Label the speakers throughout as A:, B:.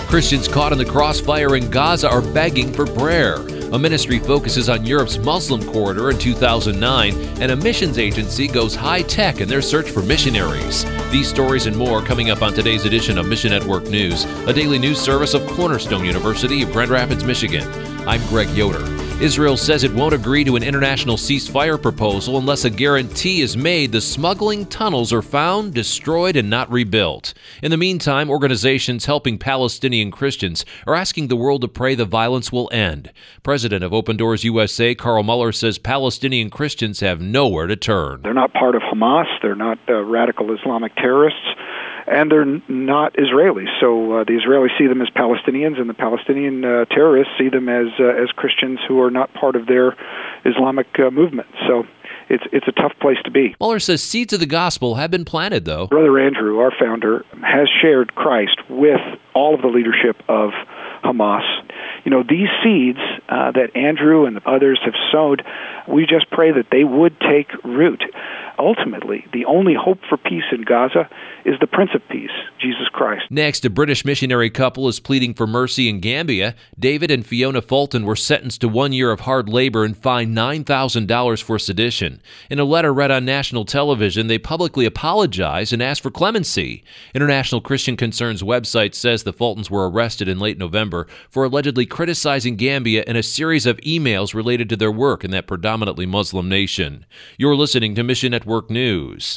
A: Christians caught in the crossfire in Gaza are begging for prayer. A ministry focuses on Europe's Muslim corridor in 2009, and a missions agency goes high-tech in their search for missionaries. These stories and more coming up on today's edition of Mission Network News, a daily news service of Cornerstone University of Grand Rapids, Michigan. I'm Greg Yoder. Israel says it won't agree to an international ceasefire proposal unless a guarantee is made the smuggling tunnels are found, destroyed, and not rebuilt. In the meantime, organizations helping Palestinian Christians are asking the world to pray the violence will end. President of Open Doors USA, Carl Muller, says Palestinian Christians have nowhere to turn.
B: They're not part of Hamas. They're not radical Islamic terrorists. And they're not Israelis. So the Israelis see them as Palestinians, and the Palestinian terrorists see them as Christians who are not part of their Islamic movement. So it's a tough place to be.
A: Muller says seeds of the gospel have been planted, though.
B: Brother Andrew, our founder, has shared Christ with all of the leadership of Hamas. You know, these seeds that Andrew and others have sowed, we just pray that they would take root. Ultimately, the only hope for peace in Gaza is the Prince of Peace, Jesus Christ.
A: Next, a British missionary couple is pleading for mercy in Gambia. David and Fiona Fulton were sentenced to 1 year of hard labor and fined $9,000 for sedition. In a letter read on national television, they publicly apologized and asked for clemency. International Christian Concerns website says the Fultons were arrested in late November for allegedly criticizing Gambia in a series of emails related to their work in that predominantly Muslim nation. You're listening to Mission Network News.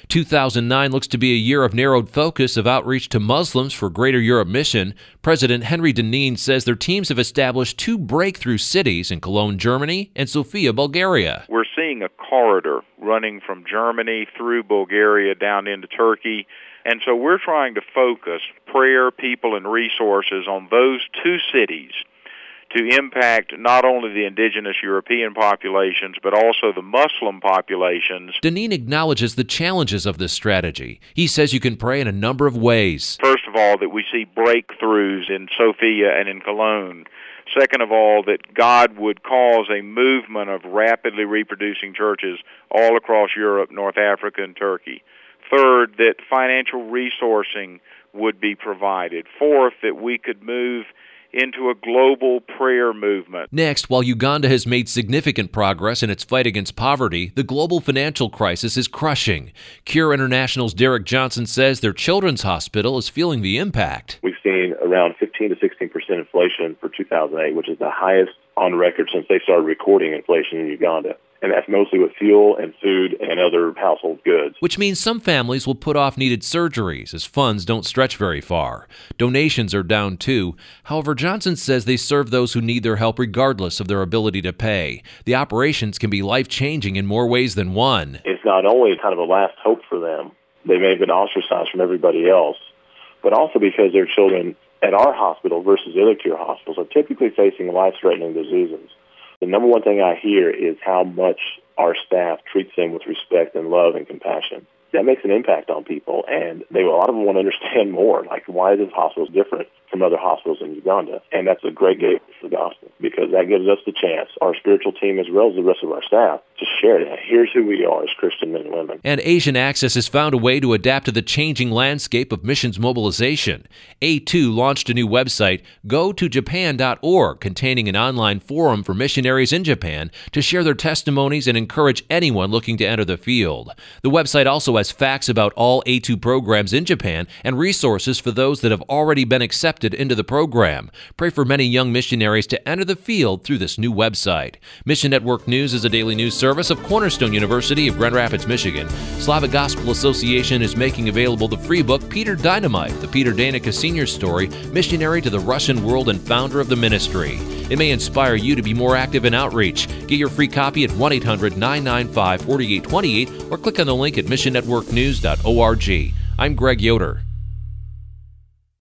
A: 2009 looks to be a year of narrowed focus of outreach to Muslims for Greater Europe Mission. President Henry Deneen says their teams have established 2 breakthrough cities in Cologne, Germany, and Sofia, Bulgaria.
C: We're seeing a corridor running from Germany through Bulgaria down into Turkey. And so we're trying to focus prayer, people, and resources on those 2 cities to impact not only the indigenous European populations, but also the Muslim populations.
A: Deneen acknowledges the challenges of this strategy. He says you can pray in a number of ways.
C: First of all, that we see breakthroughs in Sofia and in Cologne. Second of all, that God would cause a movement of rapidly reproducing churches all across Europe, North Africa, and Turkey. Third, that financial resourcing would be provided. Fourth, that we could move into a global prayer movement.
A: Next, while Uganda has made significant progress in its fight against poverty, the global financial crisis is crushing. Cure International's Derek Johnson says their children's hospital is feeling the impact.
D: We've seen around 15 to 16% inflation for 2008, which is the highest on record since they started recording inflation in Uganda. And that's mostly with fuel and food and other household goods.
A: Which means some families will put off needed surgeries as funds don't stretch very far. Donations are down too. However, Johnson says they serve those who need their help regardless of their ability to pay. The operations can be life-changing in more ways than one.
D: It's not only kind of a last hope for them. They may have been ostracized from everybody else, but also because their children at our hospital versus other cure hospitals are typically facing life-threatening diseases. The number one thing I hear is how much our staff treats them with respect and love and compassion. That makes an impact on people, and a lot of them want to understand more, like why this hospital is different from other hospitals in Uganda. And that's a great gateway for the gospel, because that gives us the chance, our spiritual team as well as the rest of our staff, to share that. Here's who we are as Christian men and women.
A: And Asian Access has found a way to adapt to the changing landscape of missions mobilization. A2 launched a new website, gotojapan.org, containing an online forum for missionaries in Japan to share their testimonies and encourage anyone looking to enter the field. The website also has facts about all A2 programs in Japan and resources for those that have already been accepted into the program. Pray for many young missionaries to enter the field through this new website. Mission Network News is a daily news service of Cornerstone University of Grand Rapids, Michigan. Slavic Gospel Association is making available the free book Peter Dynamite, the Peter Danica Sr. story, missionary to the Russian world and founder of the ministry. It may inspire you to be more active in outreach. Get your free copy at 1-800-995-4828 or click on the link at missionnetworknews.org. I'm Greg Yoder.